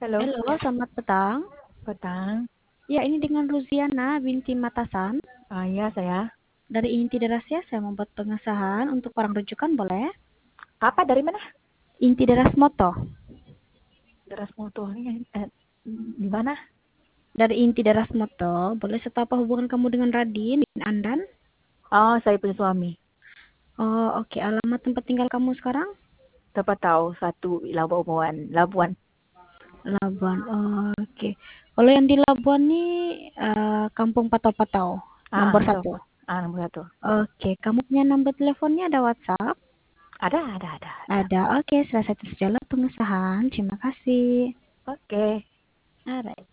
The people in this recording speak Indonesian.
Halo, Halo, selamat petang. petang. Ya, ini dengan Ruziana binti Matasan. Iya saya. Dari Inti Deras ya, saya membuat pengesahan untuk orang rujukan, boleh? Apa dari mana? Inti Deras Moto. Deras motor ini di mana? Dari Inti Deras Moto, boleh saya tahu apa hubungan kamu dengan Radin, bin Andan? Oh, saya punya suami. Oh, oke. Alamat tempat tinggal kamu sekarang? Dapat tahu satu Labuan, Labuan. Labuan. Oh, oke. Kalau yang di Labuan nih, Kampung Patau-Patau, nomor Itu satu. apa? Nomor satu. Oke, kamu punya nomor teleponnya, ada WhatsApp? Ada. Ada. Oke, selesai terus jalan pengesahan. Terima kasih. Oke. Alright.